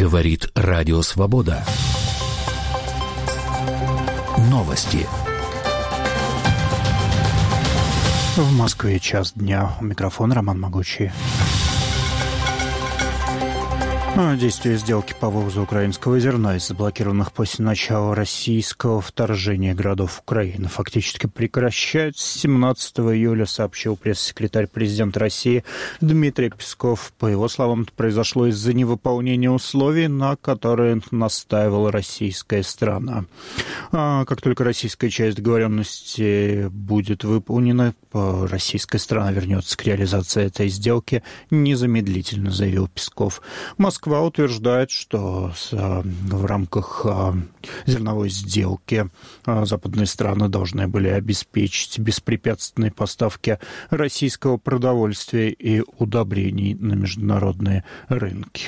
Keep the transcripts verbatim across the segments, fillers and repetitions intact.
Говорит Радио Свобода. Новости. В Москве час дня. У микрофона Роман Могучий. Действие сделки по вывозу украинского зерна из заблокированных после начала российского вторжения городов Украины фактически прекращается. С семнадцатого июля сообщил пресс-секретарь президента России Дмитрий Песков. По его словам, это произошло из-за невыполнения условий, на которые настаивала российская сторона. А как только российская часть договоренности будет выполнена, российская сторона вернется к реализации этой сделки незамедлительно, заявил Песков. Москва Москва утверждает, что в рамках зерновой сделки западные страны должны были обеспечить беспрепятственные поставки российского продовольствия и удобрений на международные рынки.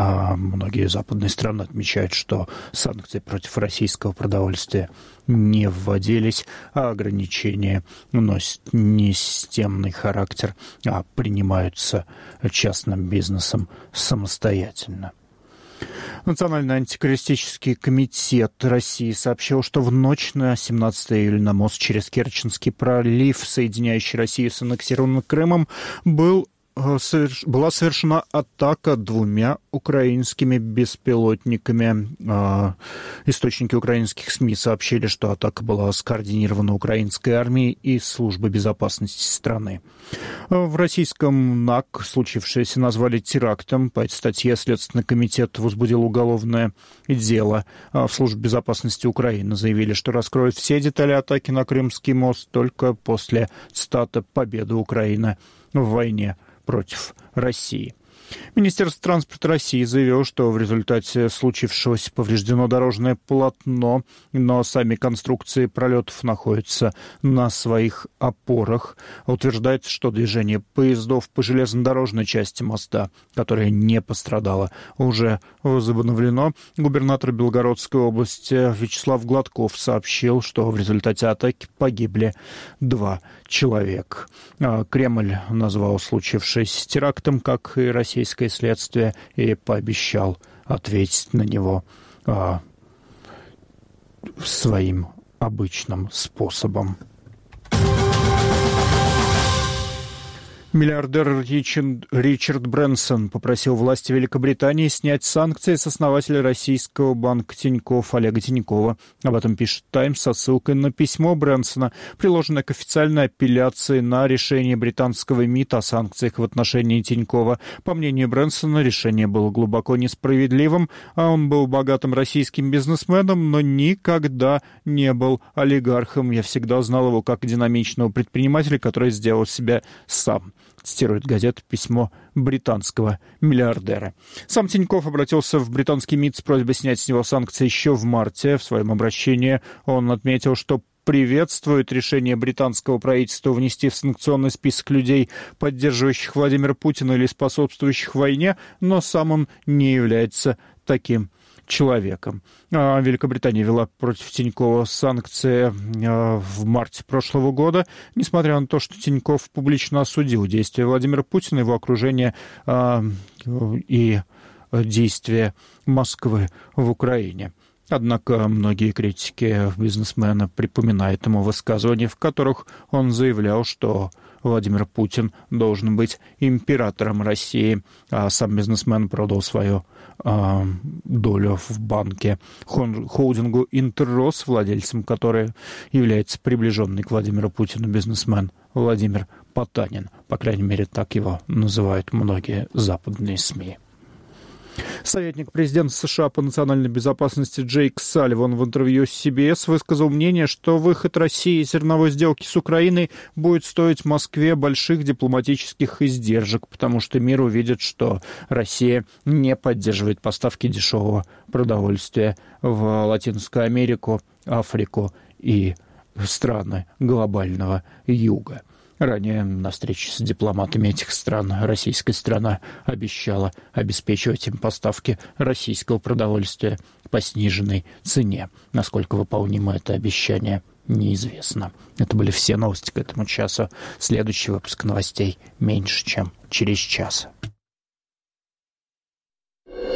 А многие западные страны отмечают, что санкции против российского продовольствия не вводились, а ограничения носят не системный характер, а принимаются частным бизнесом самостоятельно. Национальный антитеррористический комитет России сообщил, что в ночь на семнадцатое июля на мост через Керченский пролив, соединяющий Россию с аннексированным Крымом, был была совершена атака двумя украинскими беспилотниками. Источники украинских СМИ сообщили, что атака была скоординирована украинской армией и службой безопасности страны. В российском НАК случившееся назвали терактом. По этой статье Следственный комитет возбудил уголовное дело. В службе безопасности Украины заявили, что раскроют все детали атаки на Крымский мост только после, цитата, «победы Украины в войне против России». Министерство транспорта России заявило, что в результате случившегося повреждено дорожное полотно, но сами конструкции пролетов находятся на своих опорах. Утверждается, что движение поездов по железнодорожной части моста, которая не пострадала, уже возобновлено. Губернатор Белгородской области Вячеслав Гладков сообщил, что в результате атаки погибли два человека. Кремль назвал случившееся терактом, как и Россия. Российское следствие, и пообещал ответить на него а, своим обычным способом. Миллиардер Ричард Брэнсон попросил власти Великобритании снять санкции с основателя российского банка Тинькофф Олега Тинькова. Об этом пишет «Таймс» со ссылкой на письмо Брэнсона, приложенное к официальной апелляции на решение британского МИД о санкциях в отношении Тинькова. По мнению Брэнсона, решение было глубоко несправедливым, а он был богатым российским бизнесменом, но никогда не был олигархом. Я всегда знал его как динамичного предпринимателя, который сделал себя сам. Цитирует газета письмо британского миллиардера. Сам Тинькофф обратился в британский МИД с просьбой снять с него санкции еще в марте. В своем обращении он отметил, что приветствует решение британского правительства внести в санкционный список людей, поддерживающих Владимира Путина или способствующих войне, но сам он не является таким человеком. Великобритания ввела против Тинькова санкции в марте прошлого года, несмотря на то, что Тинькофф публично осудил действия Владимира Путина, его окружения и действия Москвы в Украине. Однако многие критики бизнесмена припоминают ему высказывания, в которых он заявлял, что Владимир Путин должен быть императором России, а сам бизнесмен продал свою э, долю в банке холдингу «Интеррос», владельцем которой является приближенный к Владимиру Путину бизнесмен Владимир Потанин. По крайней мере, так его называют многие западные СМИ. Советник президента США по национальной безопасности Джейк Салливан в интервью с си би эс высказал мнение, что выход России из зерновой сделки с Украиной будет стоить Москве больших дипломатических издержек, потому что мир увидит, что Россия не поддерживает поставки дешевого продовольствия в Латинскую Америку, Африку и страны глобального юга. Ранее на встрече с дипломатами этих стран российская сторона обещала обеспечивать им поставки российского продовольствия по сниженной цене. Насколько выполнимо это обещание, неизвестно. Это были все новости к этому часу. Следующий выпуск новостей меньше, чем через час.